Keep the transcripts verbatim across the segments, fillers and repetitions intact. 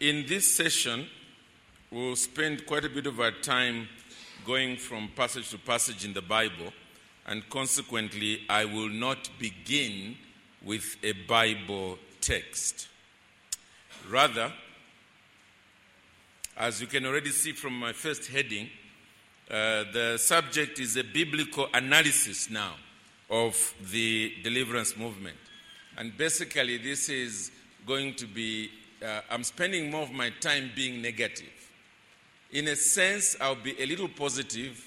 in this session, we'll spend quite a bit of our time going from passage to passage in the Bible, and consequently, I will not begin with a Bible text. Rather, as you can already see from my first heading, uh, the subject is a biblical analysis now of the deliverance movement. And basically, this is going to be, uh, I'm spending more of my time being negative. In a sense, I'll be a little positive,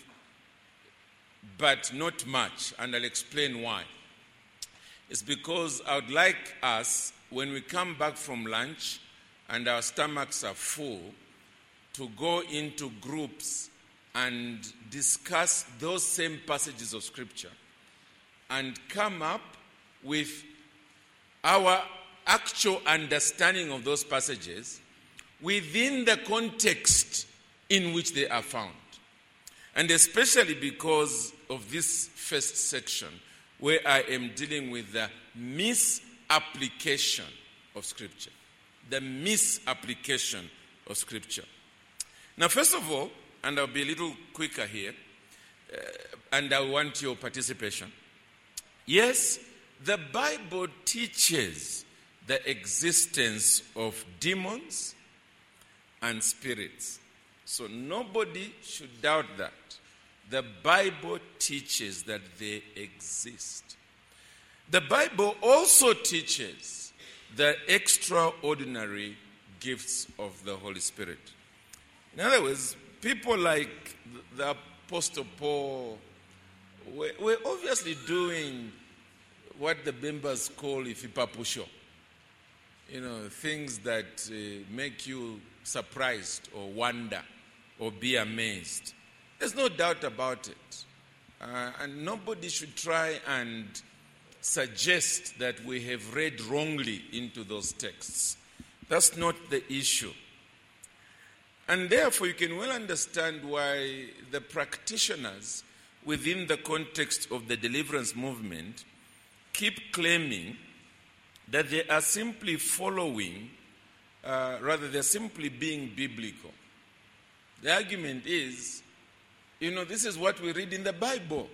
but not much, and I'll explain why. It's because I would like us, when we come back from lunch and our stomachs are full, to go into groups and discuss those same passages of Scripture and come up with our actual understanding of those passages within the context in which they are found. And especially because of this first section, where I am dealing with the misapplication of Scripture. The misapplication of Scripture. Now, first of all, and I'll be a little quicker here, uh, and I want your participation. Yes, the Bible teaches the existence of demons and spirits. So nobody should doubt that. The Bible teaches that they exist. The Bible also teaches the extraordinary gifts of the Holy Spirit. In other words, people like the Apostle Paul were, were obviously doing what the Bimbas call ifipapusho. You know, things that uh, make you surprised or wonder or be amazed. There's no doubt about it. Uh, and nobody should try and suggest that we have read wrongly into those texts. That's not the issue. And therefore, you can well understand why the practitioners within the context of the deliverance movement keep claiming that they are simply following, uh, rather they're simply being biblical. The argument is, you know, this is what we read in the Bible.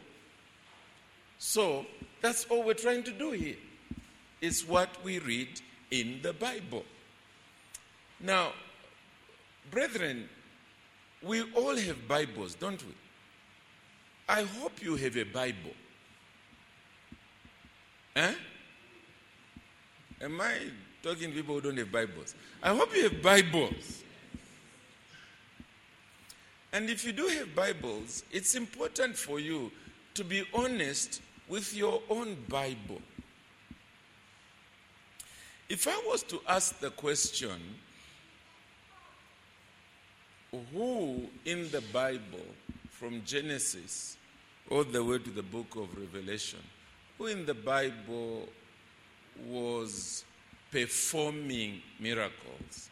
So, that's all we're trying to do here. It's what we read in the Bible. Now, brethren, we all have Bibles, don't we? I hope you have a Bible. Eh? Am I talking to people who don't have Bibles? I hope you have Bibles. And if you do have Bibles, it's important for you to be honest with your own Bible. If I was to ask the question, who in the Bible, from Genesis all the way to the book of Revelation, who in the Bible was performing miracles?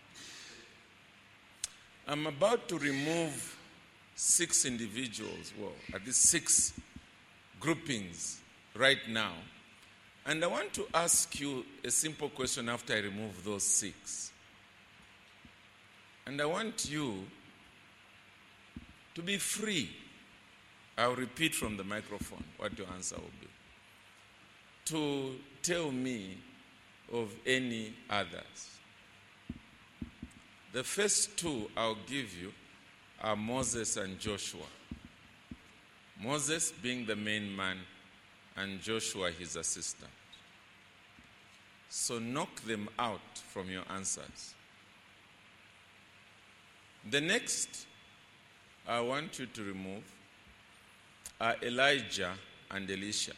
I'm about to remove six individuals, well, at least six groupings right now. And I want to ask you a simple question after I remove those six. And I want you to be free. I'll repeat from the microphone what your answer will be. To tell me of any others. The first two I'll give you are Moses and Joshua. Moses being the main man and Joshua his assistant. So knock them out from your answers. The next I want you to remove are Elijah and Elisha.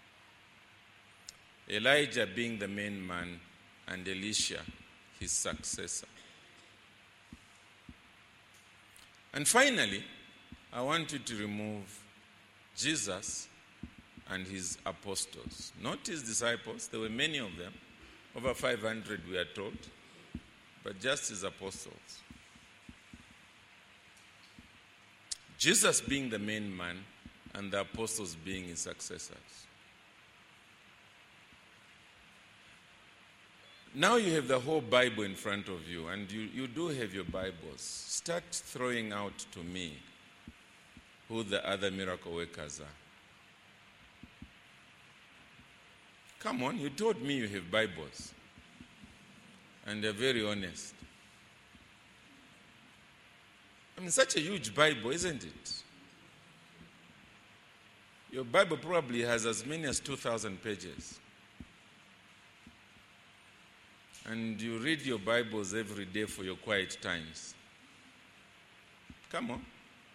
Elijah being the main man and Elisha his successor. And finally, I want you to remove Jesus and his apostles. Not his disciples, there were many of them, over five hundred we are told, but just his apostles. Jesus being the main man and the apostles being his successors. Now you have the whole Bible in front of you, and you, you do have your Bibles. Start throwing out to me who the other miracle workers are. Come on, you told me you have Bibles. And they're very honest. I mean, such a huge Bible, isn't it? Your Bible probably has as many as two thousand pages. And you read your Bibles every day for your quiet times. Come on.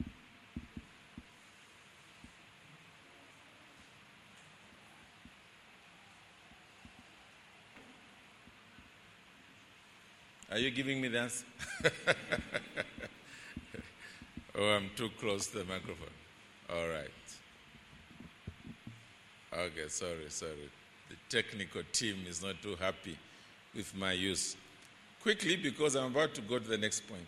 Are you giving me the answer? Oh, I'm too close to the microphone. All right. Okay, sorry, sorry. The technical team is not too happy with my use. Quickly, because I'm about to go to the next point.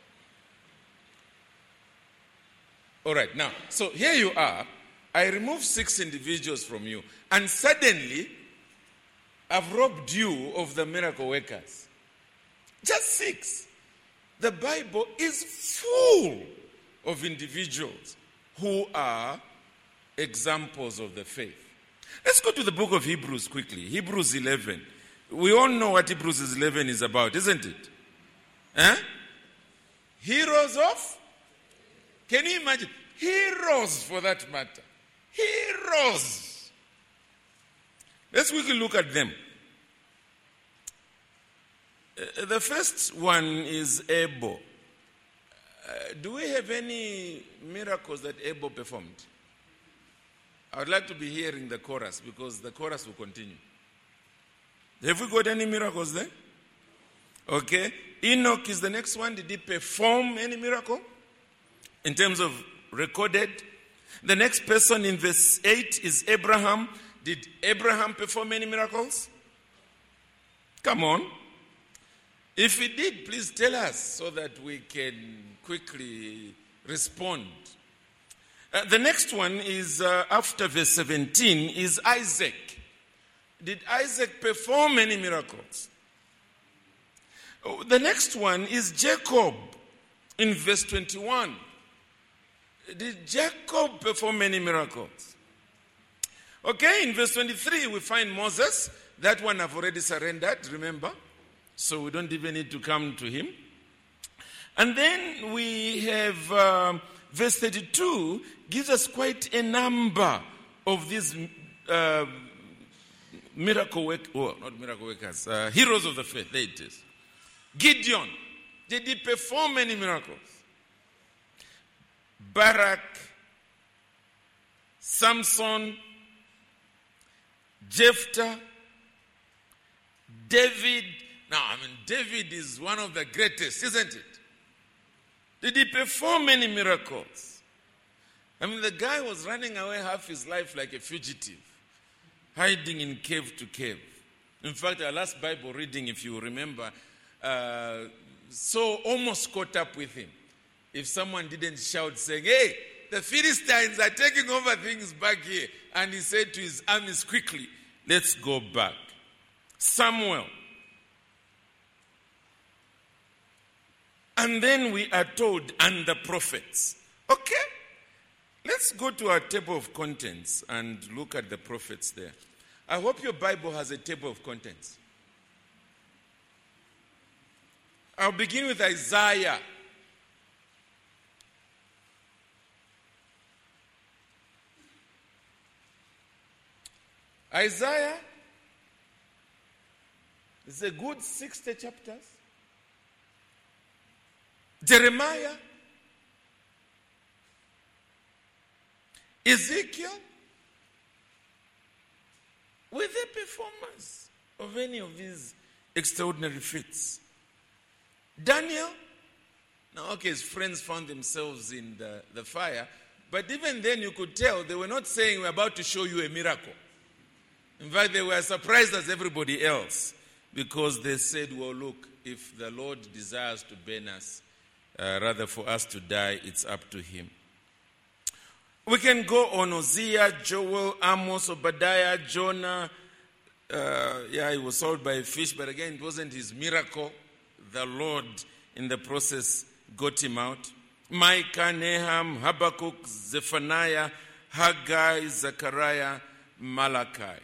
All right, now, so here you are. I remove six individuals from you, and suddenly, I've robbed you of the miracle workers. Just six. The Bible is full of individuals who are examples of the faith. Let's go to the book of Hebrews quickly. Hebrews eleven. We all know what Hebrews eleven is about, isn't it? Huh? Heroes of? Can you imagine? Heroes, for that matter. Heroes. Let's quickly look at them. Uh, the first one is Abel. Uh, do we have any miracles that Abel performed? I would like to be hearing the chorus because the chorus will continue. Have we got any miracles there? Okay. Enoch is the next one. Did he perform any miracle in terms of recorded? The next person in verse eight is Abraham. Did Abraham perform any miracles? Come on. If he did, please tell us so that we can quickly respond. Uh, the next one is, uh, after verse seventeen, is Isaac. Did Isaac perform any miracles? Oh, the next one is Jacob in verse twenty-one. Did Jacob perform any miracles? Okay, in verse twenty-three, we find Moses. That one I've already surrendered, remember? So we don't even need to come to him. And then we have um, verse thirty-two gives us quite a number of these uh, miracle work, oh, not miracle workers, uh, heroes of the faith. There it is. Gideon, did he perform any miracles? Barak, Samson, Jephthah, David. Now, I mean, David is one of the greatest, isn't it? Did he perform any miracles? I mean, the guy was running away half his life like a fugitive, hiding in cave to cave. In fact, our last Bible reading, if you remember, uh, so almost caught up with him. If someone didn't shout saying, hey, the Philistines are taking over things back here. And he said to his armies quickly, let's go back. Samuel. And then we are told, and the prophets. Okay? Let's go to our table of contents and look at the prophets there. I hope your Bible has a table of contents. I'll begin with Isaiah. Isaiah is a good sixty chapters. Jeremiah, Ezekiel, were they performers of any of these extraordinary feats? Daniel, now okay, his friends found themselves in the, the fire, but even then you could tell they were not saying we're about to show you a miracle. In fact, they were surprised as everybody else because they said, well, look, if the Lord desires to burn us, Uh, rather for us to die, it's up to him. We can go on Hosea, Joel, Amos, Obadiah, Jonah, Uh, yeah, he was sold by a fish, but again, it wasn't his miracle. The Lord, in the process, got him out. Micah, Nahum, Habakkuk, Zephaniah, Haggai, Zechariah, Malachi.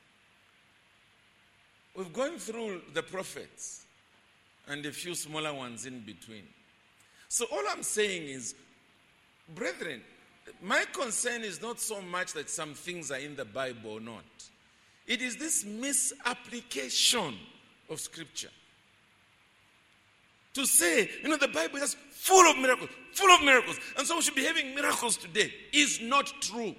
We've gone through the prophets and a few smaller ones in between. So all I'm saying is, brethren, my concern is not so much that some things are in the Bible or not. It is this misapplication of Scripture. To say, you know, the Bible is full of miracles, full of miracles, and so we should be having miracles today, is not true.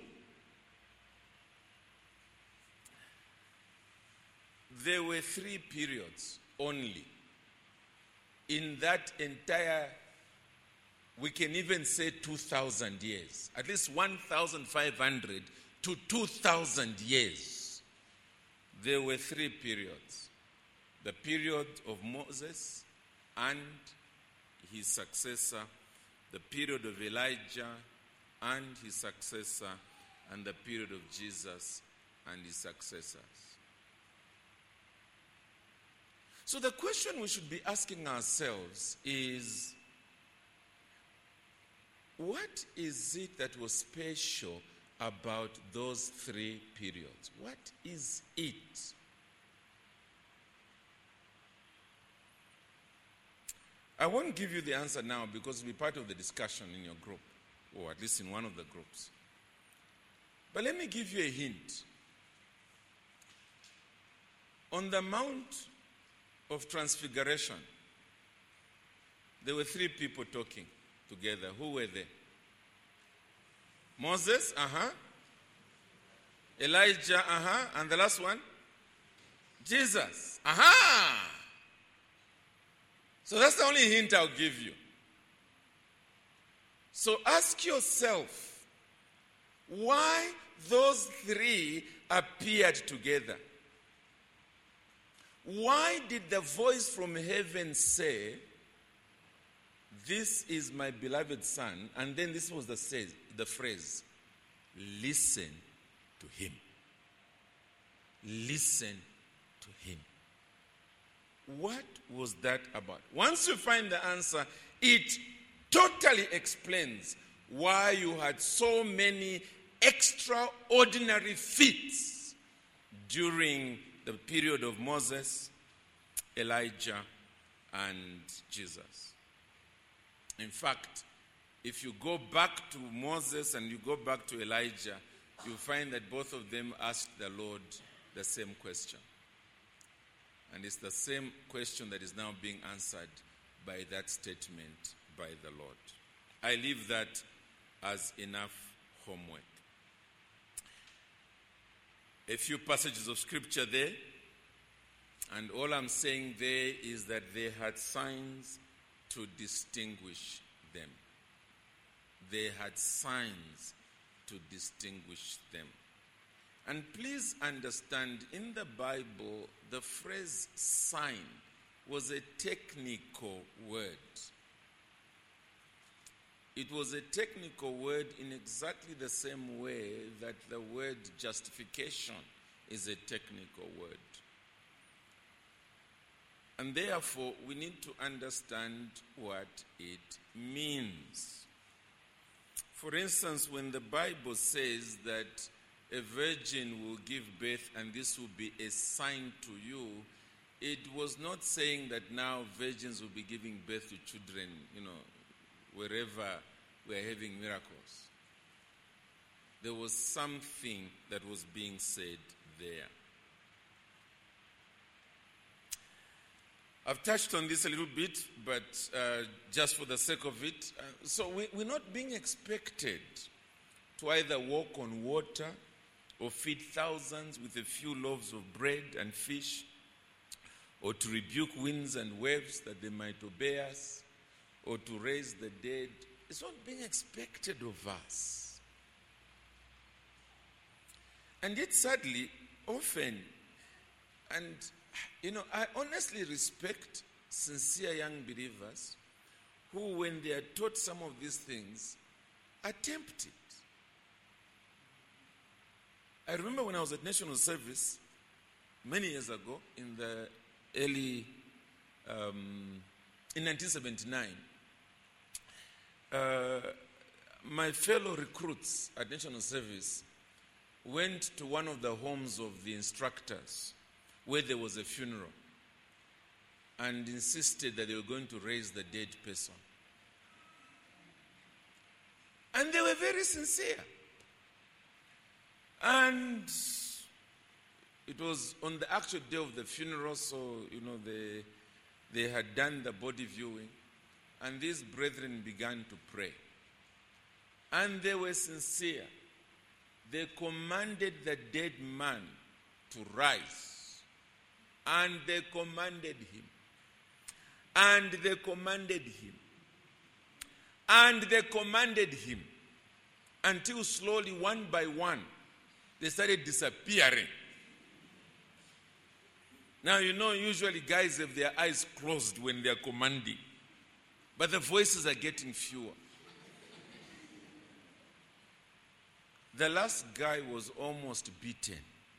There were three periods only in that entire, we can even say two thousand years, at least one thousand five hundred to two thousand years. There were three periods. The period of Moses and his successor, the period of Elijah and his successor, and the period of Jesus and his successors. So the question we should be asking ourselves is, what is it that was special about those three periods? What is it? I won't give you the answer now because it will be part of the discussion in your group, or at least in one of the groups. But let me give you a hint. On the Mount of Transfiguration, there were three people talking together. Who were they? Moses, uh-huh. Elijah, uh-huh. And the last one? Jesus. Aha! So that's the only hint I'll give you. So ask yourself, why those three appeared together? Why did the voice from heaven say, "This is my beloved son," and then this was the, say, the phrase, "Listen to him. Listen to him." What was that about? Once you find the answer, it totally explains why you had so many extraordinary feats during the period of Moses, Elijah, and Jesus. In fact, if you go back to Moses and you go back to Elijah, you find that both of them asked the Lord the same question. And it's the same question that is now being answered by that statement by the Lord. I leave that as enough homework. A few passages of scripture there, and all I'm saying there is that they had signs to distinguish them. They had signs to distinguish them. And please understand, in the Bible, the phrase sign was a technical word. It was a technical word in exactly the same way that the word justification is a technical word. And therefore, we need to understand what it means. For instance, when the Bible says that a virgin will give birth and this will be a sign to you, it was not saying that now virgins will be giving birth to children, you know, wherever we're having miracles. There was something that was being said there. I've touched on this a little bit, but uh, just for the sake of it. Uh, so we, we're not being expected to either walk on water or feed thousands with a few loaves of bread and fish, or to rebuke winds and waves that they might obey us, or to raise the dead. It's not being expected of us. And yet, sadly, often, and you know, I honestly respect sincere young believers who, when they are taught some of these things, attempt it. I remember when I was at National Service, many years ago, in the early, um, in nineteen seventy-nine, uh, my fellow recruits at National Service went to one of the homes of the instructors where there was a funeral and insisted that they were going to raise the dead person. And they were very sincere. And it was on the actual day of the funeral, so, you know, they, they had done the body viewing, and these brethren began to pray. And they were sincere. They commanded the dead man to rise. And they commanded him. And they commanded him. And they commanded him. Until slowly, one by one, they started disappearing. Now, you know, usually guys have their eyes closed when they are commanding. But the voices are getting fewer. The last guy was almost beaten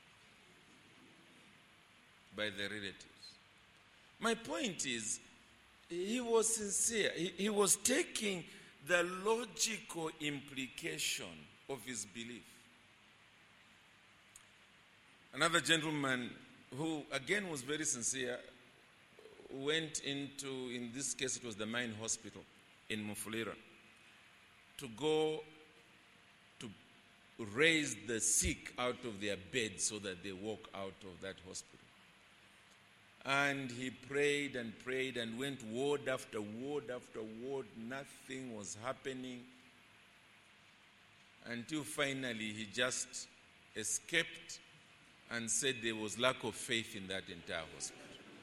by the relatives. My point is, he was sincere. He, he was taking the logical implication of his belief. Another gentleman who, again, was very sincere, went into, in this case, it was the Mine Hospital in Mufulira, to go to raise the sick out of their beds so that they walk out of that hospital. And he prayed and prayed and went ward after ward after ward. Nothing was happening until finally he just escaped and said there was lack of faith in that entire hospital.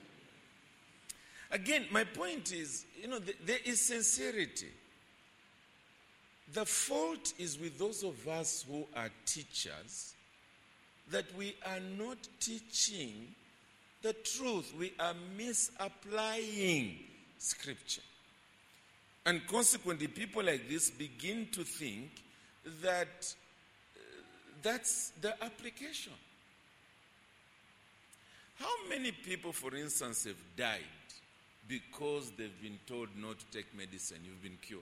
Again, my point is, you know, th- there is sincerity. The fault is with those of us who are teachers that we are not teaching the truth. We are misapplying Scripture. And consequently, people like this begin to think that uh, that's the application. How many people, for instance, have died because they've been told not to take medicine? You've been cured.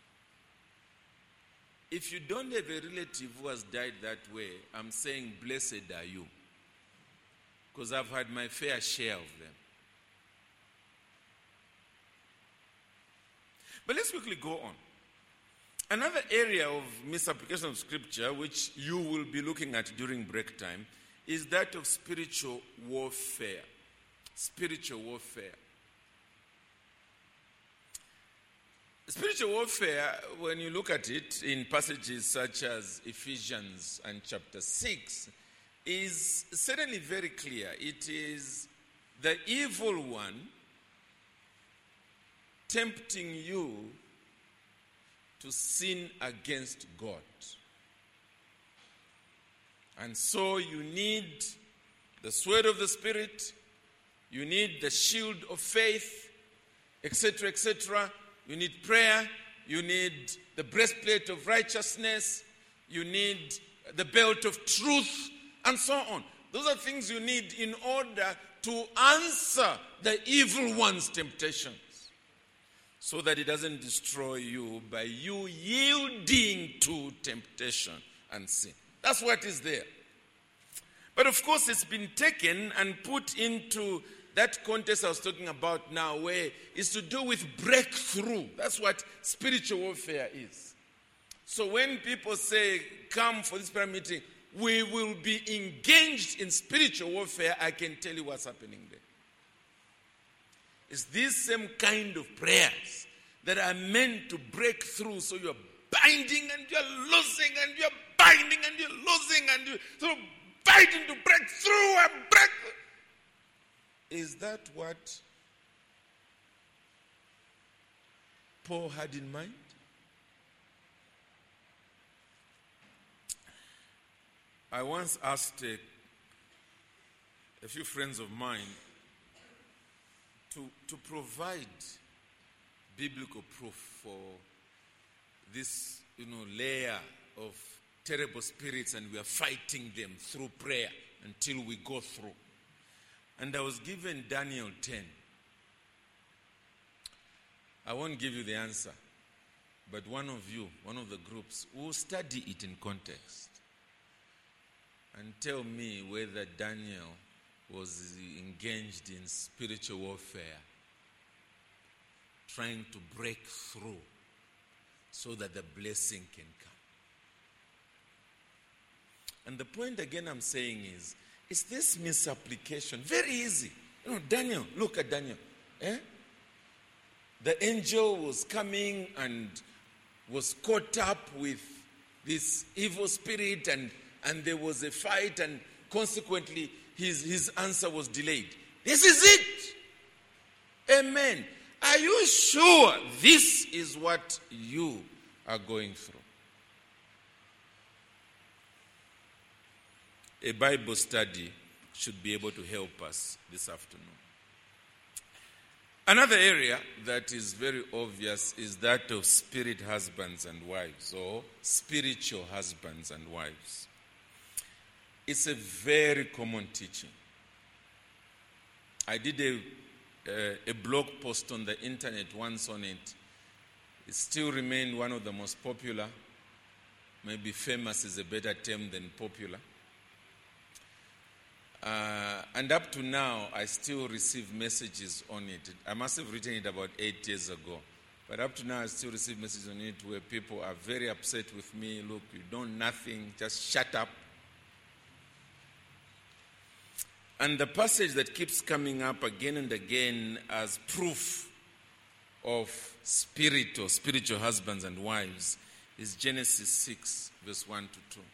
If you don't have a relative who has died that way, I'm saying, blessed are you. Because I've had my fair share of them. But let's quickly go on. Another area of misapplication of Scripture, which you will be looking at during break time, is that of spiritual warfare. Spiritual warfare. Spiritual warfare, when you look at it in passages such as Ephesians and chapter six, is certainly very clear. It is the evil one tempting you to sin against God. And so you need the sword of the Spirit, you need the shield of faith, et cetera, et cetera. You need prayer, you need the breastplate of righteousness, you need the belt of truth, and so on. Those are things you need in order to answer the evil one's temptations, so that it doesn't destroy you by you yielding to temptation and sin. That's what is there. But of course, it's been taken and put into that context I was talking about now, where it's to do with breakthrough. That's what spiritual warfare is. So when people say, come for this prayer meeting, we will be engaged in spiritual warfare, I can tell you what's happening there. It's these same kind of prayers that are meant to break through. So you're binding and you're losing and you're binding and you're losing and you're sort of fighting to break through and break. Is that what Paul had in mind? I once asked a, a few friends of mine to, to provide biblical proof for this, you know, layer of terrible spirits, and we are fighting them through prayer until we go through. And I was given Daniel ten. I won't give you the answer, but one of you, one of the groups, will study it in context and tell me whether Daniel was engaged in spiritual warfare, trying to break through so that the blessing can come. And the point again I'm saying is, is this misapplication very easy. You know, Daniel, look at Daniel. Eh? The angel was coming and was caught up with this evil spirit, and, and there was a fight, and consequently his, his answer was delayed. This is it. Amen. Are you sure this is what you are going through? A Bible study should be able to help us this afternoon. Another area that is very obvious is that of spirit husbands and wives, or spiritual husbands and wives. It's a very common teaching. I did a, uh, a blog post on the internet once on it. It still remained one of the most popular. Maybe famous is a better term than popular. Uh, and up to now, I still receive messages on it. I must have written it about eight years ago. But up to now, I still receive messages on it where people are very upset with me. Look, you don't nothing, just shut up. And the passage that keeps coming up again and again as proof of spirit or spiritual husbands and wives is Genesis six, verse one to two.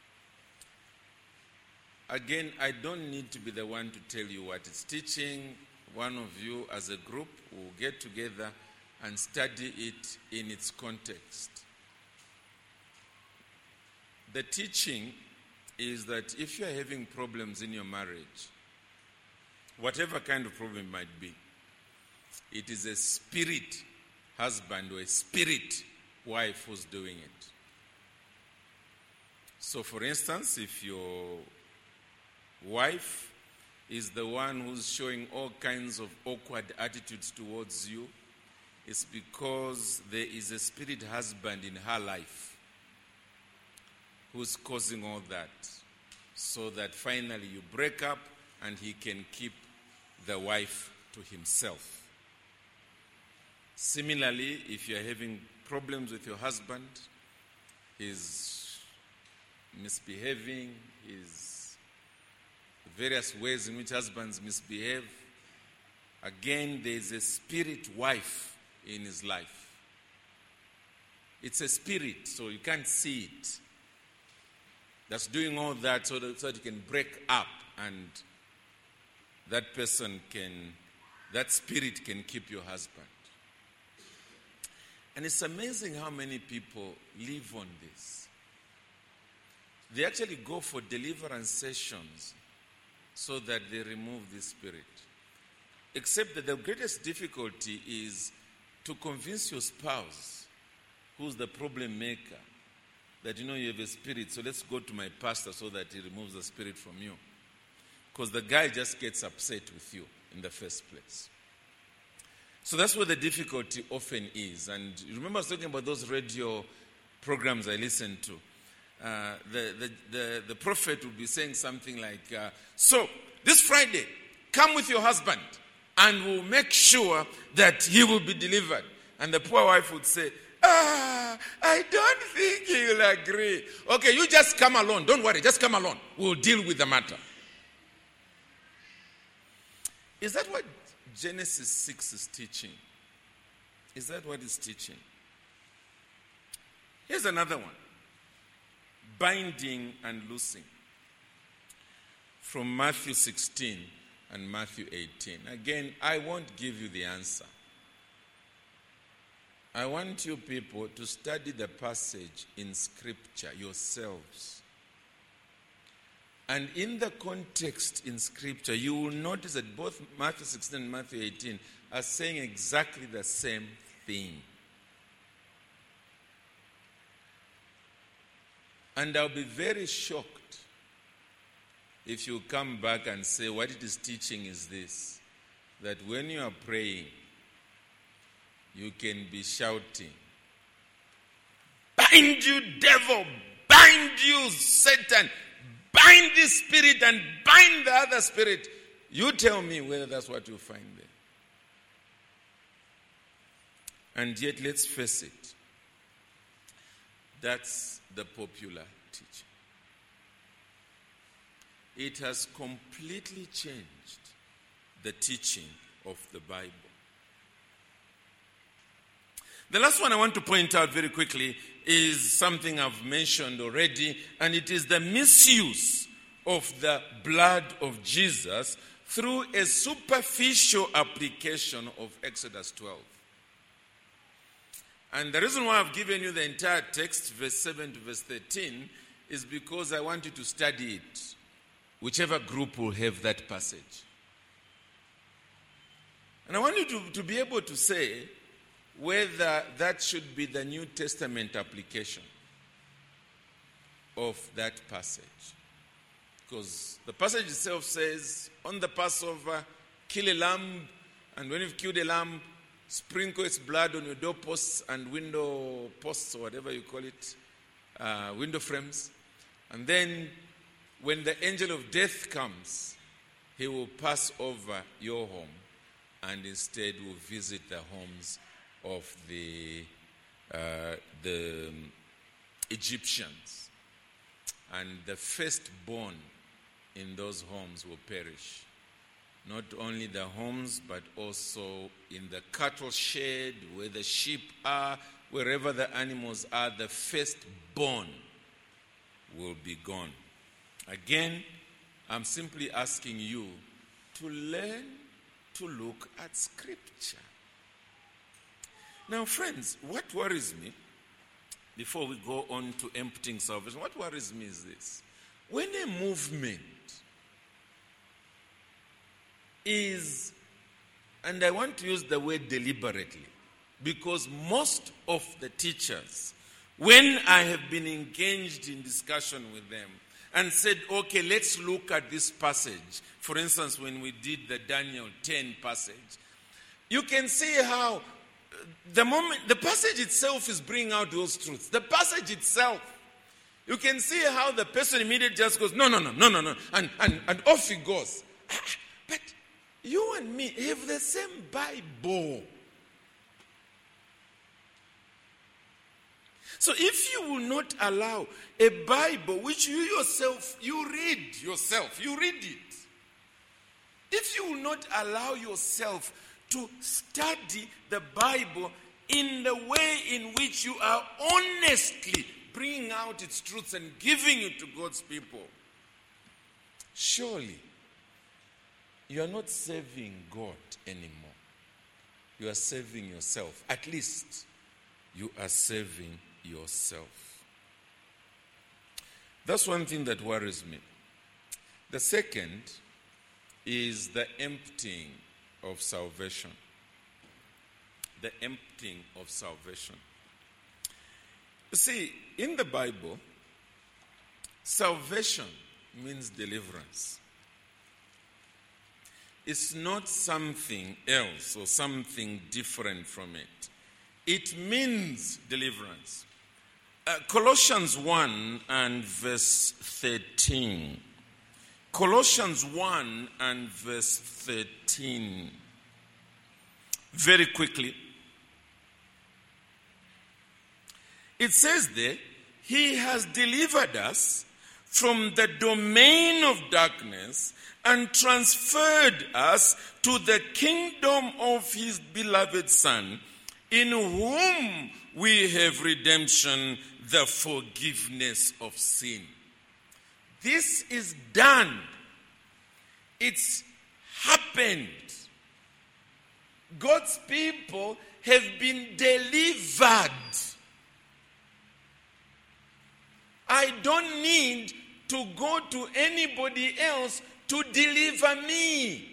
Again, I don't need to be the one to tell you what it's teaching. One of you as a group will get together and study it in its context. The teaching is that if you are having problems in your marriage, whatever kind of problem it might be, it is a spirit husband or a spirit wife who's doing it. So for instance, if your wife is the one who's showing all kinds of awkward attitudes towards you, it's because there is a spirit husband in her life who's causing all that, so that finally you break up and he can keep the wife to himself. Similarly, if you're having problems with your husband, he's misbehaving, he's various ways in which husbands misbehave, again, there is a spirit wife in his life. It's a spirit, so you can't see it. That's doing all that so that, so that you can break up and that person can, that spirit can keep your husband. And it's amazing how many people live on this. They actually go for deliverance sessions so that they remove this spirit. Except that the greatest difficulty is to convince your spouse, who's the problem maker, that you know you have a spirit, so let's go to my pastor so that he removes the spirit from you. Because the guy just gets upset with you in the first place. So that's where the difficulty often is. And you remember I was talking about those radio programs I listened to. Uh, the, the, the, the prophet would be saying something like, uh, so this Friday, come with your husband and we'll make sure that he will be delivered. And the poor wife would say, ah, I don't think he will agree. Okay, you just come alone. Don't worry, just come alone. We'll deal with the matter. Is that what Genesis six is teaching? Is that what it's teaching? Here's another one. Binding and loosing. From Matthew sixteen and Matthew eighteen. Again, I won't give you the answer. I want you people to study the passage in Scripture yourselves. And in the context in Scripture, you will notice that both Matthew sixteen and Matthew eighteen are saying exactly the same thing. And I'll be very shocked if you come back and say what it is teaching is this, that when you are praying, you can be shouting, bind you devil, bind you Satan, bind this spirit and bind the other spirit. You tell me whether that's what you find there. And yet, let's face it, that's the popular teaching. It has completely changed the teaching of the Bible. The last one I want to point out very quickly is something I've mentioned already, and it is the misuse of the blood of Jesus through a superficial application of Exodus twelve. And the reason why I've given you the entire text, verse seven to verse thirteen, is because I want you to study it. Whichever group will have that passage. And I want you to, to be able to say whether that should be the New Testament application of that passage. Because the passage itself says, on the Passover, kill a lamb, and when you've killed a lamb, sprinkle its blood on your doorposts and window posts, or whatever you call it, uh, window frames. And then when the angel of death comes, he will pass over your home and instead will visit the homes of the, uh, the Egyptians. And the firstborn in those homes will perish. Not only the homes, but also in the cattle shed, where the sheep are, wherever the animals are, the firstborn will be gone. Again, I'm simply asking you to learn to look at Scripture. Now, friends, what worries me, before we go on to emptying salvation, what worries me is this. When a movement is, and I want to use the word deliberately, because most of the teachers, when I have been engaged in discussion with them and said, okay, let's look at this passage. For instance, when we did the Daniel ten passage, you can see how the moment, the passage itself is bringing out those truths. The passage itself, you can see how the person immediately just goes, no, no, no, no, no, no, and, and, and off he goes. But you and me have the same Bible. So if you will not allow a Bible which you yourself, you read yourself, you read it. If you will not allow yourself to study the Bible in the way in which you are honestly bringing out its truths and giving it to God's people, surely you are not serving God anymore. You are serving yourself. At least you are serving yourself. That's one thing that worries me. The second is the emptying of salvation. The emptying of salvation. You see, in the Bible, salvation means deliverance. It's not something else or something different from it. It means deliverance. Uh, Colossians one and verse thirteen. Colossians one and verse thirteen. Very quickly. It says there, He has delivered us from the domain of darkness and transferred us to the kingdom of His beloved Son, in whom we have redemption, the forgiveness of sin. This is done. It's happened. God's people have been delivered. I don't need to go to anybody else to deliver me.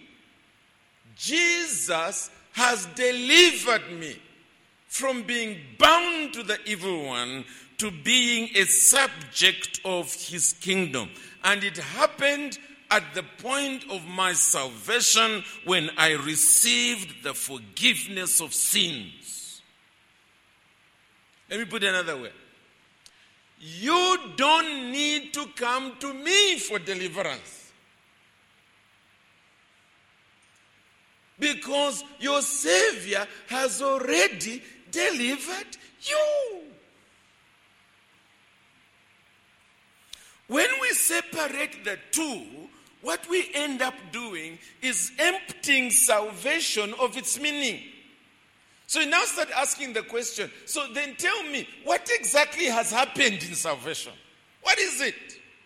Jesus has delivered me from being bound to the evil one to being a subject of his kingdom. And it happened at the point of my salvation when I received the forgiveness of sins. Let me put it another way. You don't need to come to me for deliverance, because your Savior has already delivered you. When we separate the two, what we end up doing is emptying salvation of its meaning. So you now start asking the question, so then tell me, what exactly has happened in salvation? What is it?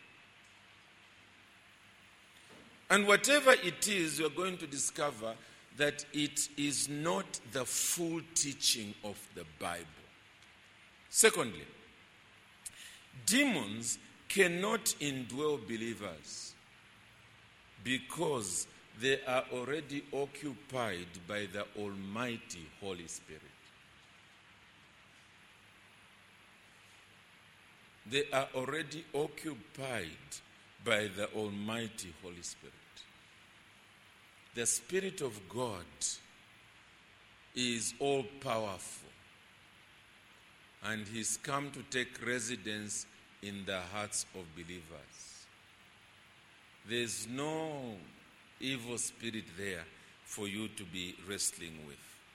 And whatever it is, you're going to discover that it is not the full teaching of the Bible. Secondly, demons cannot indwell believers because they are already occupied by the Almighty Holy Spirit. They are already occupied by the Almighty Holy Spirit. The Spirit of God is all-powerful, and He's come to take residence in the hearts of believers. There's no evil spirit there for you to be wrestling with.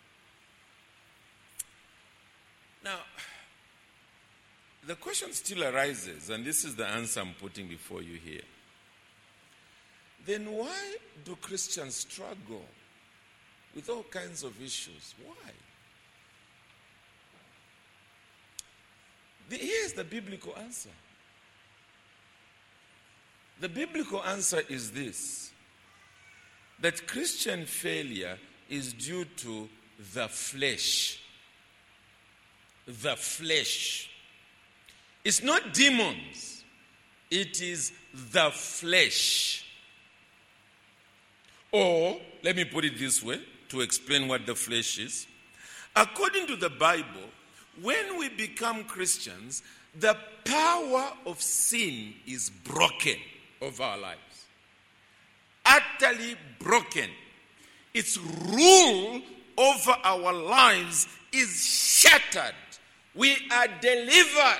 Now, the question still arises, and this is the answer I'm putting before you here. Then why do Christians struggle with all kinds of issues? Why? The, here's the biblical answer. The biblical answer is this: that Christian failure is due to the flesh. The flesh. It's not demons. It is the flesh. Or, let me put it this way to explain what the flesh is. According to the Bible, when we become Christians, the power of sin is broken over our lives. Utterly broken. Its rule over our lives is shattered. We are delivered.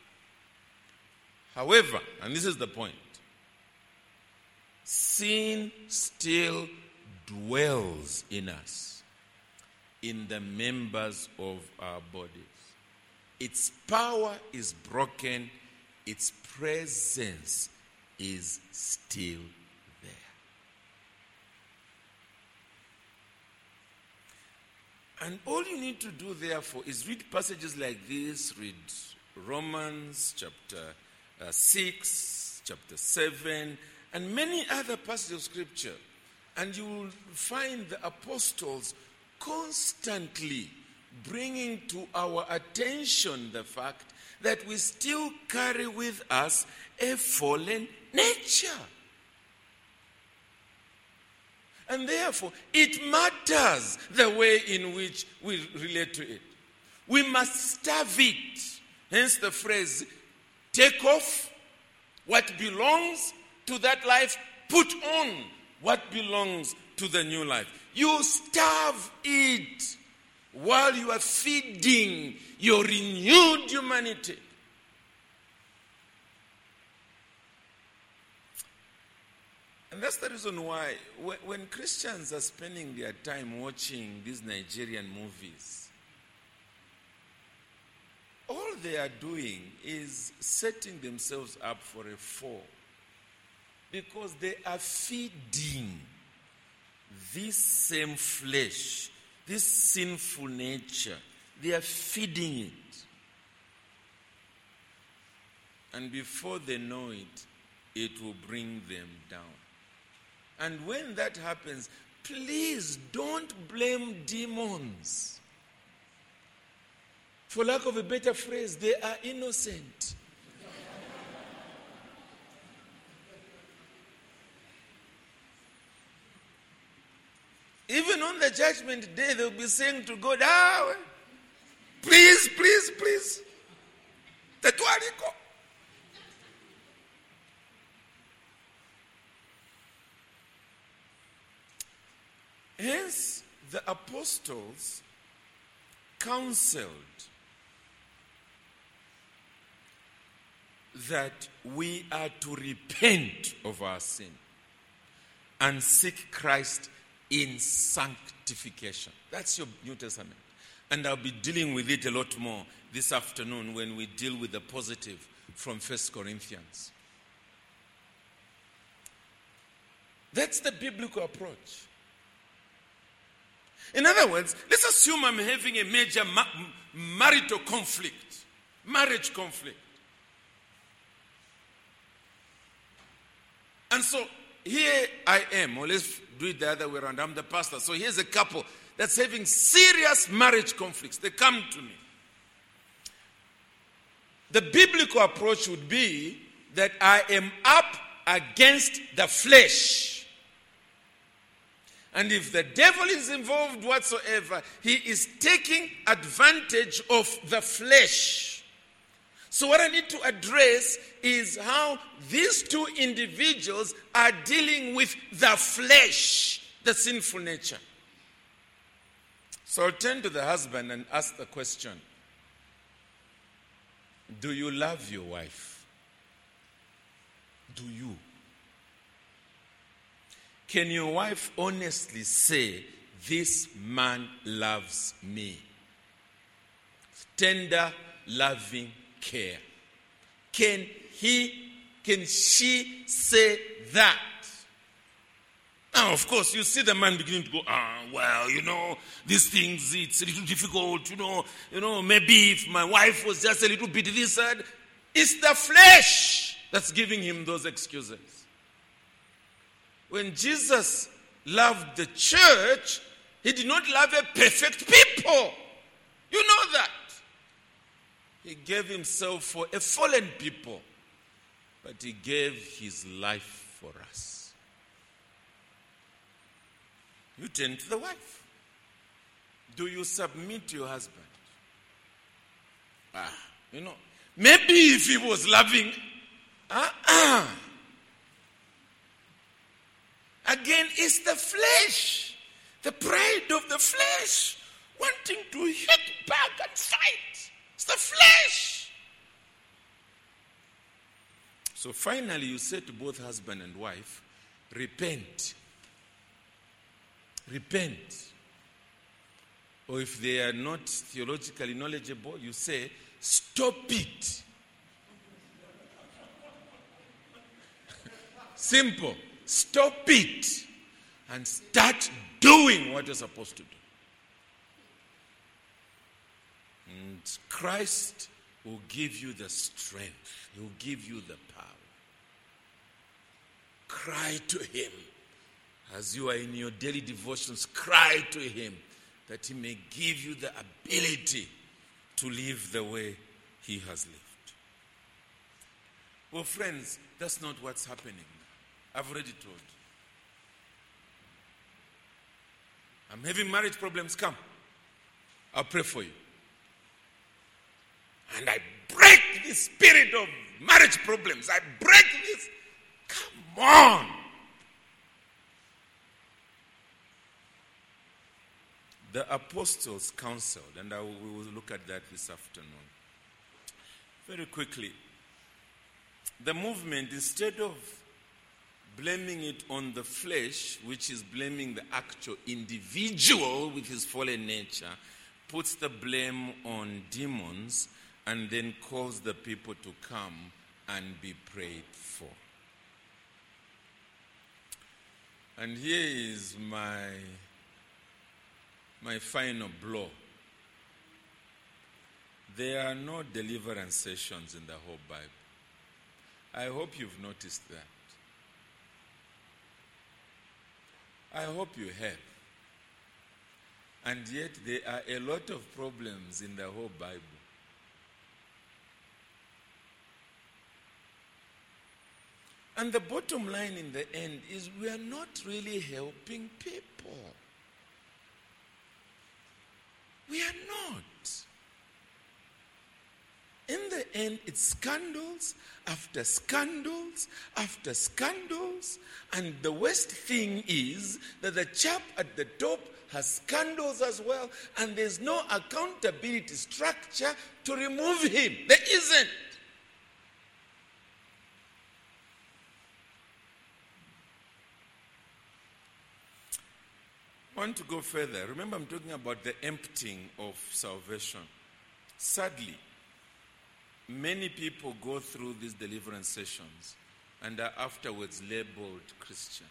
However, and this is the point, sin still dwells in us, in the members of our bodies. Its power is broken. Its presence is still there. And all you need to do, therefore, is read passages like this. Read Romans chapter uh, six, chapter seven, and many other passages of Scripture. And you will find the apostles constantly bringing to our attention the fact that we still carry with us a fallen nature. And therefore, it matters the way in which we relate to it. We must starve it. Hence the phrase, take off what belongs to that life, put on what belongs to the new life. You starve it while you are feeding your renewed humanity. And that's the reason why when Christians are spending their time watching these Nigerian movies, all they are doing is setting themselves up for a fall. Because they are feeding this same flesh, this sinful nature. They are feeding it. And before they know it, it will bring them down. And when that happens, please don't blame demons. For lack of a better phrase, they are innocent. Even on the judgment day, they'll be saying to God, ah, please, please, please. Tetuariko. Hence, the apostles counseled that we are to repent of our sin and seek Christ in sanctification. That's your New Testament. And I'll be dealing with it a lot more this afternoon when we deal with the positive from First Corinthians. That's the biblical approach. In other words, let's assume I'm having a major ma- marital conflict, marriage conflict. And so here I am, or let's do it the other way around. I'm the pastor. So here's a couple that's having serious marriage conflicts. They come to me. The biblical approach would be that I am up against the flesh. And if the devil is involved whatsoever, he is taking advantage of the flesh. So what I need to address is how these two individuals are dealing with the flesh, the sinful nature. So I'll turn to the husband and ask the question, do you love your wife? Do you? Can your wife honestly say, this man loves me? Tender, loving care. Can he, can she say that? Now, of course, you see the man beginning to go, ah, well, you know, these things, it's a little difficult, you know, you know, maybe if my wife was just a little bit this side. It's the flesh that's giving him those excuses. When Jesus loved the church, he did not love a perfect people. You know that. He gave himself for a fallen people, but he gave his life for us. You turn to the wife. Do you submit to your husband? Ah, you know, maybe if he was loving, ah, ah. Again, it's the flesh, the pride of the flesh, wanting to hit back and fight. It's the flesh. So finally, you say to both husband and wife, repent. Repent. Or if they are not theologically knowledgeable, you say, stop it. Simple. Stop it and start doing what you're supposed to do. And Christ will give you the strength. He will give you the power. Cry to him. As you are in your daily devotions, cry to him that he may give you the ability to live the way he has lived. Well, friends, that's not what's happening. I've already told you. I'm having marriage problems. Come. I'll pray for you. And I break the spirit of marriage problems. I break this. Come on. The apostles counseled, and I will, we will look at that this afternoon. Very quickly. The movement, instead of blaming it on the flesh, which is blaming the actual individual with his fallen nature, puts the blame on demons and then calls the people to come and be prayed for. And here is my, my final blow. There are no deliverance sessions in the whole Bible. I hope you've noticed that. I hope you have. And yet there are a lot of problems in the whole Bible. And the bottom line in the end is we are not really helping people. We are not. In the end, it's scandals after scandals after scandals. And the worst thing is that the chap at the top has scandals as well, and there's no accountability structure to remove him. There isn't. I want to go further. Remember, I'm talking about the emptying of salvation. Sadly, many people go through these deliverance sessions and are afterwards labeled Christians.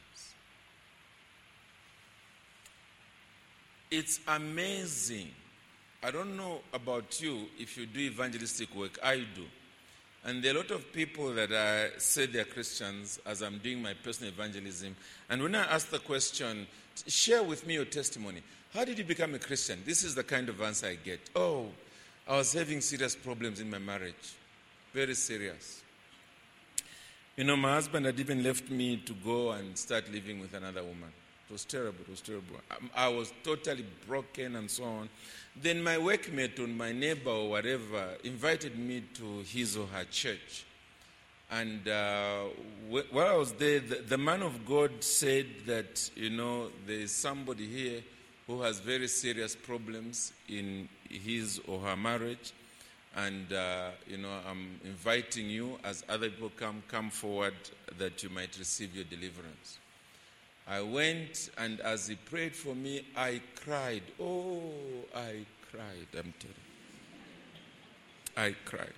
It's amazing. I don't know about you if you do evangelistic work. I do. And there are a lot of people that I say they're Christians as I'm doing my personal evangelism. And when I ask the question, share with me your testimony. How did you become a Christian? This is the kind of answer I get. Oh, I was having serious problems in my marriage. Very serious. You know, my husband had even left me to go and start living with another woman. It was terrible, it was terrible. I was totally broken and so on. Then my workmate or my neighbor or whatever invited me to his or her church. And uh, while I was there, the, the man of God said that, you know, there is somebody here who has very serious problems in his or her marriage. And, uh, you know, I'm inviting you, as other people come, come forward, that you might receive your deliverance. I went, and as he prayed for me, I cried. Oh, I cried, I'm telling you. I cried.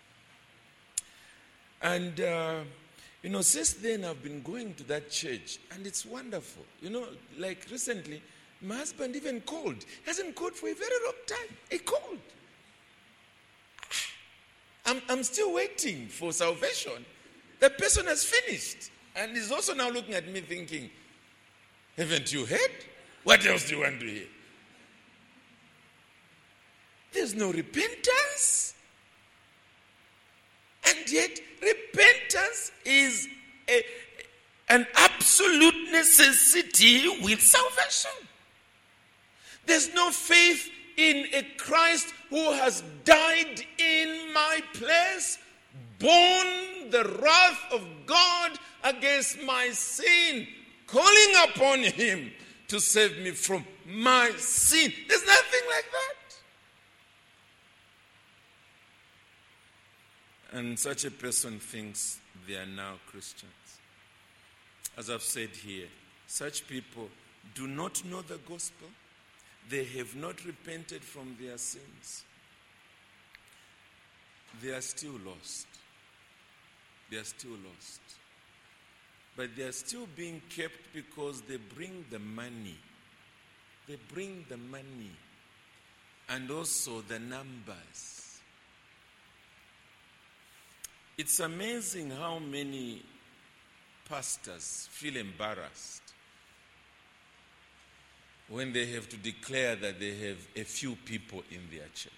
And, uh, you know, since then I've been going to that church, and it's wonderful. You know, like recently, my husband even called. He hasn't called for a very long time. He called. I'm, I'm still waiting for salvation. The person has finished. And he's also now looking at me thinking, haven't you heard? What else do you want to hear? There's no repentance. And yet, repentance is a, an absolute necessity with salvation. There's no faith in a Christ who has died in my place, borne the wrath of God against my sin, calling upon him to save me from my sin. There's nothing like that. And such a person thinks they are now Christians. As I've said here, such people do not know the gospel. They have not repented from their sins. They are still lost. They are still lost. But they are still being kept because they bring the money. They bring the money and also the numbers. It's amazing how many pastors feel embarrassed when they have to declare that they have a few people in their church.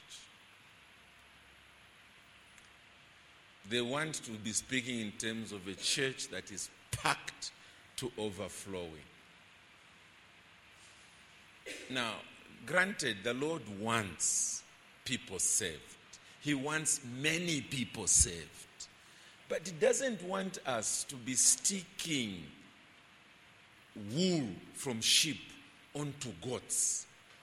They want to be speaking in terms of a church that is packed to overflowing. Now, granted, the Lord wants people saved. He wants many people saved. But he doesn't want us to be sticking wool from sheep onto goats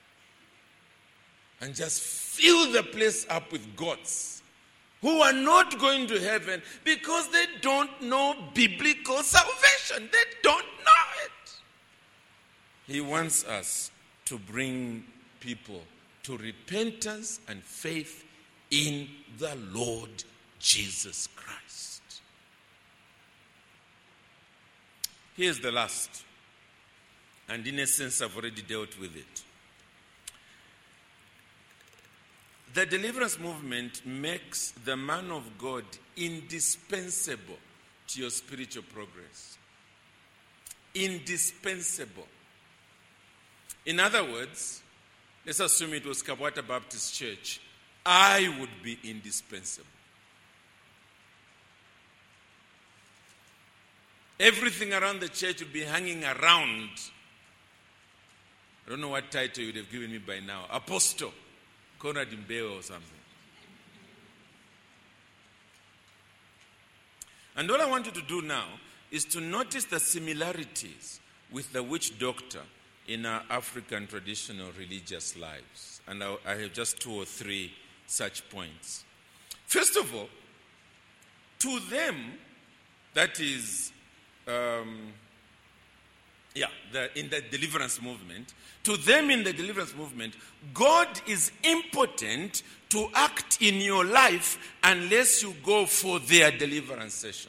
and just fill the place up with goats who are not going to heaven because they don't know biblical salvation. They don't know it. He wants us to bring people to repentance and faith in the Lord Jesus Christ. Here's the last. And in a sense, I've already dealt with it. The deliverance movement makes the man of God indispensable to your spiritual progress. Indispensable. In other words, let's assume it was Kabwata Baptist Church. I would be indispensable. Everything around the church would be hanging around. I don't know what title you would have given me by now. Apostle. Conrad Mbewe or something. And all I want you to do now is to notice the similarities with the witch doctor in our African traditional religious lives. And I, I have just two or three such points. First of all, to them, that is, um, yeah, the, in the deliverance movement, to them in the deliverance movement, God is impotent to act in your life unless you go for their deliverance sessions.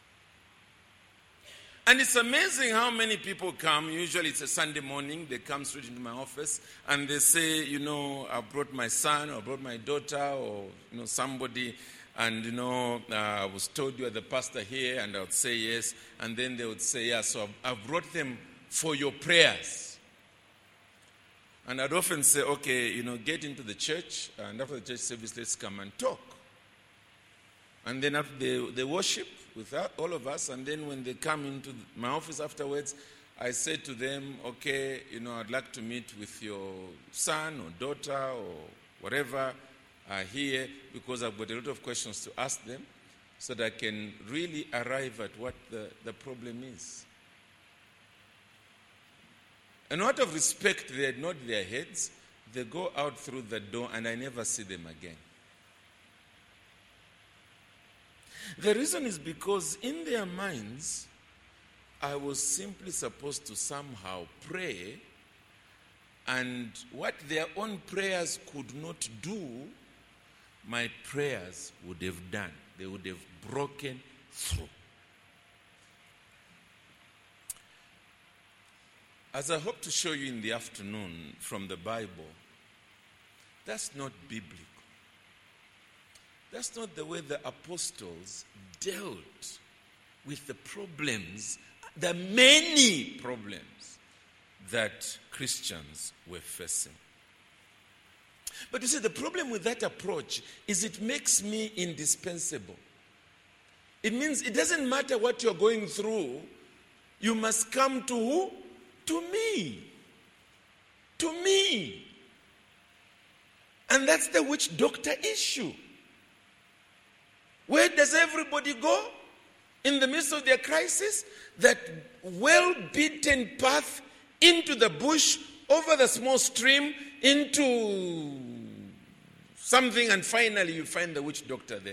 And it's amazing how many people come. Usually it's a Sunday morning. They come straight into my office and they say, you know, I brought my son or I brought my daughter or, you know, somebody. And, you know, uh, I was told you are the pastor here. And I would say yes. And then they would say, yeah, so I've, I've brought them for your prayers. And I'd often say, okay, you know, get into the church. And after the church service, let's come and talk. And then after they, they worship with all of us, and then when they come into my office afterwards, I say to them, okay, you know, I'd like to meet with your son or daughter or whatever uh, here, because I've got a lot of questions to ask them so that I can really arrive at what the, the problem is. And out of respect, they nod their heads, they go out through the door, and I never see them again. The reason is because in their minds, I was simply supposed to somehow pray, and what their own prayers could not do, my prayers would have done. They would have broken through. As I hope to show you in the afternoon from the Bible, that's not biblical. That's not the way the apostles dealt with the problems, the many problems that Christians were facing. But you see, the problem with that approach is it makes me indispensable. It means it doesn't matter what you're going through, you must come to who? To me. To me. And that's the witch doctor issue. Where does everybody go? In the midst of their crisis, that well-beaten path into the bush, over the small stream, into something, and finally you find the witch doctor there.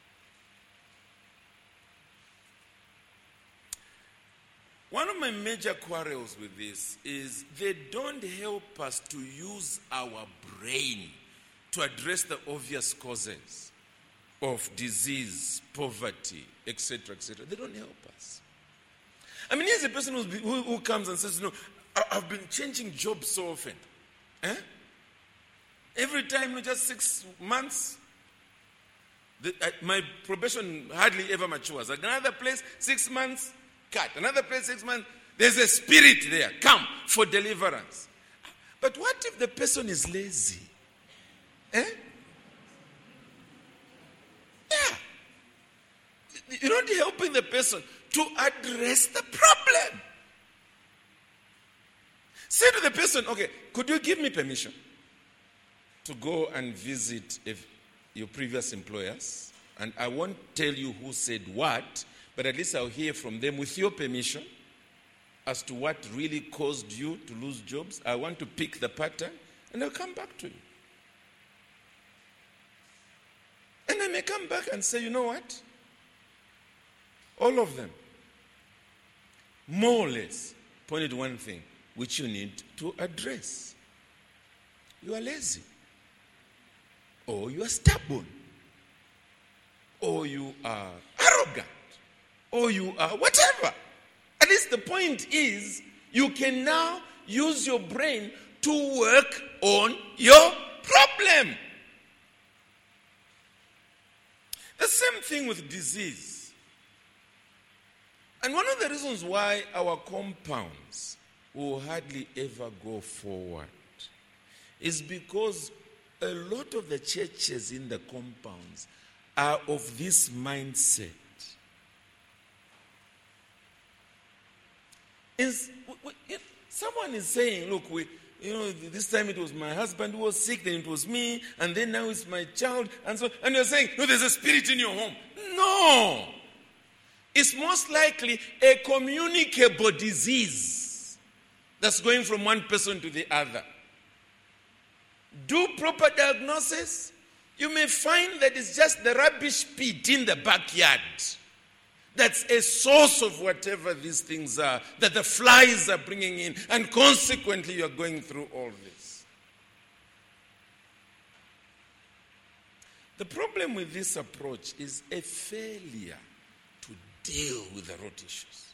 One of my major quarrels with this is they don't help us to use our brain to address the obvious causes of disease, poverty, et cetera, et cetera. They don't help us. I mean, here's a person who's, who, who comes and says, you know, I, I've been changing jobs so often. Eh? Every time, you know, just six months, the, I, my probation hardly ever matures. Another place, six months, cut. Another place, six months. There's a spirit there. Come for deliverance. But what if the person is lazy? Eh? Yeah. You're not helping the person to address the problem. Say to the person, okay, could you give me permission to go and visit if your previous employers? And I won't tell you who said what, but at least I'll hear from them with your permission as to what really caused you to lose jobs. I want to pick the pattern, and I'll come back to you. And I may come back and say, you know what? All of them, more or less, pointed to one thing, which you need to address. You are lazy. Or you are stubborn. Or you are arrogant. Or you are whatever. At least the point is, you can now use your brain to work on your problem. The same thing with disease. And one of the reasons why our compounds will hardly ever go forward is because a lot of the churches in the compounds are of this mindset. Is, if someone is saying, look, we, you know, this time it was my husband who was sick, then it was me, and then now it's my child, and so, and you're saying, no, there's a spirit in your home. No! is most likely a communicable disease that's going from one person to the other. Do proper diagnosis. You may find that it's just the rubbish pit in the backyard that's a source of whatever these things are, that the flies are bringing in, and consequently you're going through all this. The problem with this approach is a failure to deal with the root issues.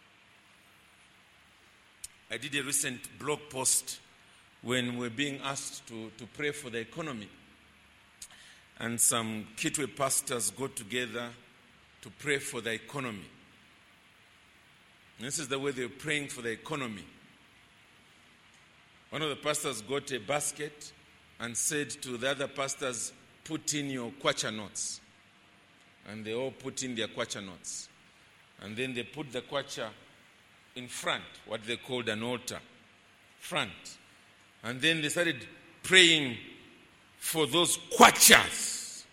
I did a recent blog post when we're being asked to, to pray for the economy. And some Kitwe pastors got together to pray for the economy. And this is the way they're praying for the economy. One of the pastors got a basket and said to the other pastors, put in your kwacha notes. And they all put in their kwacha notes. And then they put the kwacha in front, what they called an altar, front. And then they started praying for those kwachas.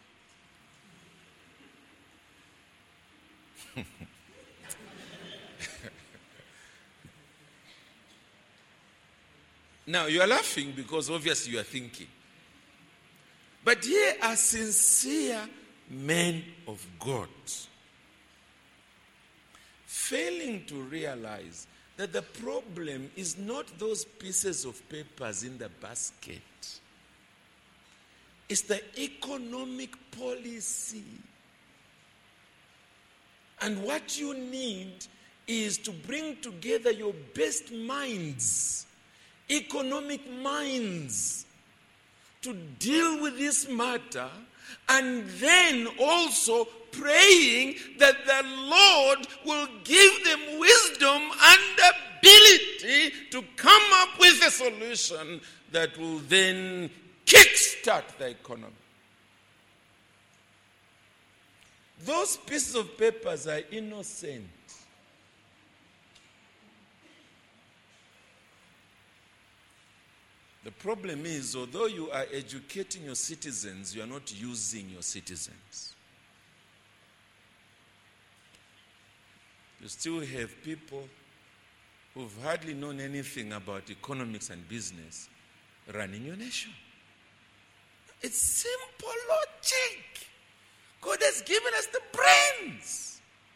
Now, you are laughing because obviously you are thinking. But here are sincere men of God failing to realize that the problem is not those pieces of papers in the basket. It's the economic policy. And what you need is to bring together your best minds, economic minds, to deal with this matter, and then also praying that the Lord will give them wisdom and ability to come up with a solution that will then kickstart the economy. Those pieces of papers are innocent. The problem is, although you are educating your citizens, you are not using your citizens. You still have people who've hardly known anything about economics and business running your nation. It's simple logic. God has given us the brains.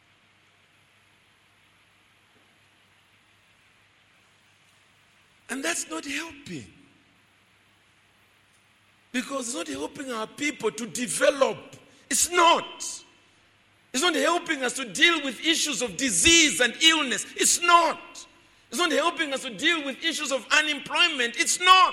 And that's not helping. Because it's not helping our people to develop. It's not. It's not helping us to deal with issues of disease and illness. It's not. It's not helping us to deal with issues of unemployment. It's not.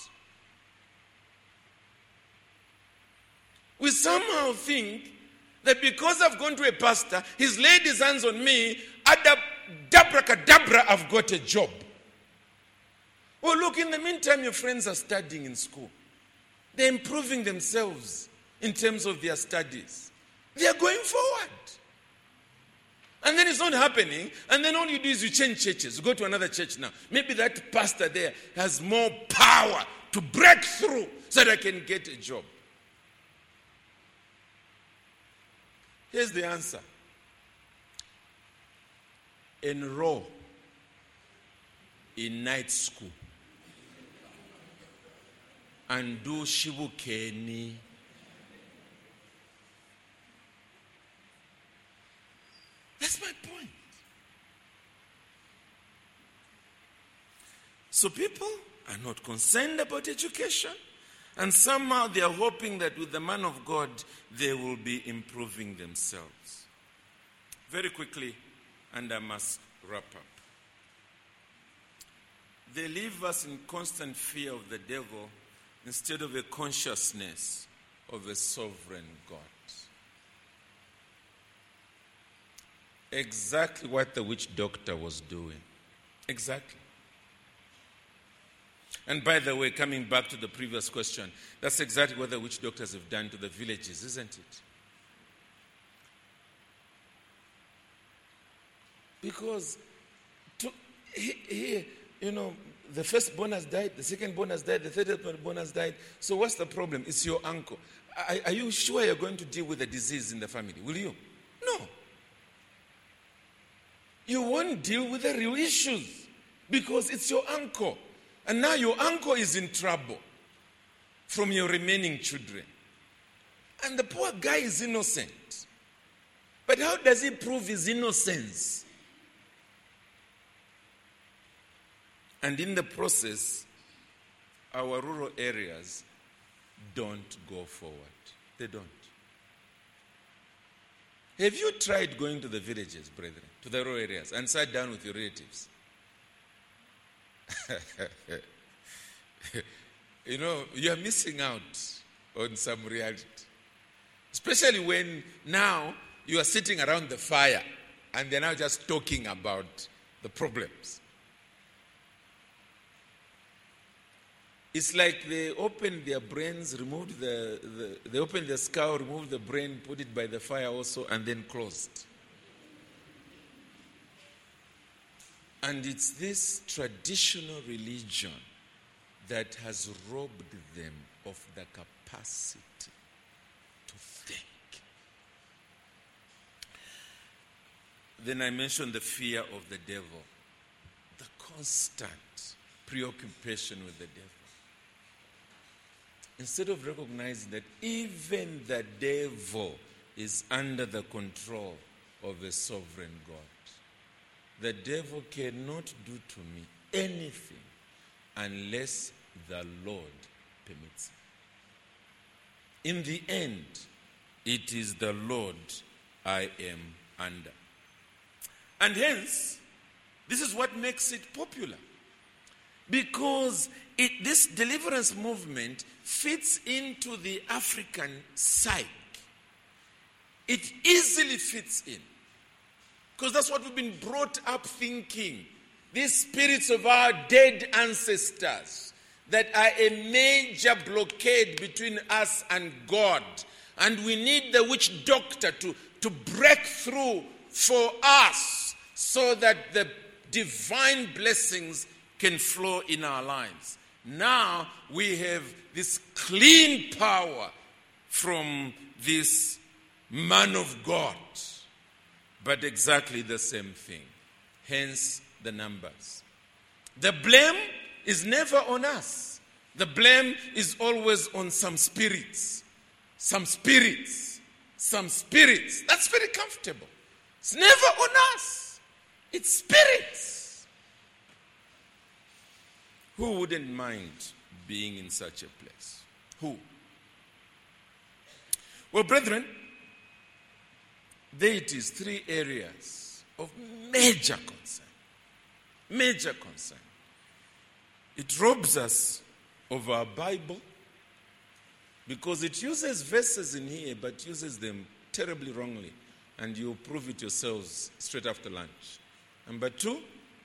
We somehow think that because I've gone to a pastor, he's laid his hands on me, abracadabra, I've got a job. Well, look, in the meantime, your friends are studying in school. They're improving themselves in terms of their studies. They are going forward. And then it's not happening. And then all you do is you change churches. You go to another church now. Maybe that pastor there has more power to break through so that I can get a job. Here's the answer. Enroll in night school and do shibukeni. That's my point. So people are not concerned about education, and somehow they are hoping that with the man of God, they will be improving themselves. Very quickly, and I must wrap up. They leave us in constant fear of the devil instead of a consciousness of a sovereign God. Exactly what the witch doctor was doing. Exactly. And by the way, coming back to the previous question, that's exactly what the witch doctors have done to the villages, isn't it? Because, to, he, he, you know, the firstborn has died, the secondborn has died, the thirdborn has died. So what's the problem? It's your uncle. Are, are you sure you're going to deal with the disease in the family? Will you? No. you won't deal with the real issues because it's your uncle. And now your uncle is in trouble from your remaining children. And the poor guy is innocent. But how does he prove his innocence? And in the process, our rural areas don't go forward. They don't. Have you tried going to the villages, brethren, to the rural areas, and sat down with your relatives? You know, you are missing out on some reality. Especially when now you are sitting around the fire and they're now just talking about the problems. It's like they opened their brains, removed the, the they opened the skull, removed the brain, put it by the fire also, and then closed. And it's this traditional religion that has robbed them of the capacity to think. Then I mentioned the fear of the devil, the constant preoccupation with the devil. Instead of recognizing that even the devil is under the control of a sovereign God. The devil cannot do to me anything unless the Lord permits it. In the end, it is the Lord I am under. And hence, this is what makes it popular. Because it, this deliverance movement fits into the African psyche. It easily fits in. Because that's what we've been brought up thinking. These spirits of our dead ancestors that are a major blockade between us and God. And we need the witch doctor to, to break through for us so that the divine blessings can flow in our lives. Now we have this clean power from this man of God. But exactly the same thing. Hence the numbers. The blame is never on us. The blame is always on some spirits. Some spirits. Some spirits. That's very comfortable. It's never on us. It's spirits. Who wouldn't mind being in such a place? Who? Well, brethren, there it is, three areas of major concern. Major concern. It robs us of our Bible because it uses verses in here but uses them terribly wrongly. And you'll prove it yourselves straight after lunch. Number two,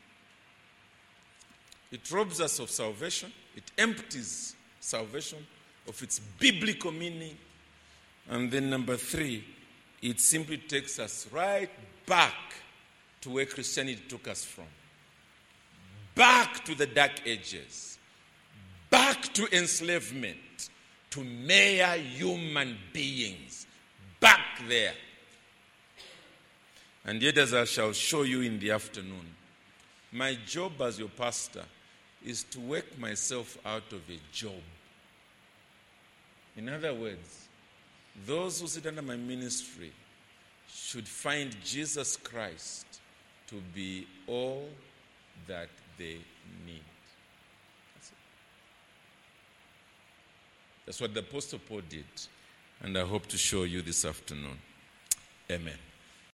it robs us of salvation. It empties salvation of its biblical meaning. And then number three, it simply takes us right back to where Christianity took us from. Back to the dark ages. Back to enslavement. To mere human beings. Back there. And yet, as I shall show you in the afternoon, my job as your pastor is to work myself out of a job. In other words, those who sit under my ministry should find Jesus Christ to be all that they need. That's it. That's what the Apostle Paul did, and I hope to show you this afternoon. Amen.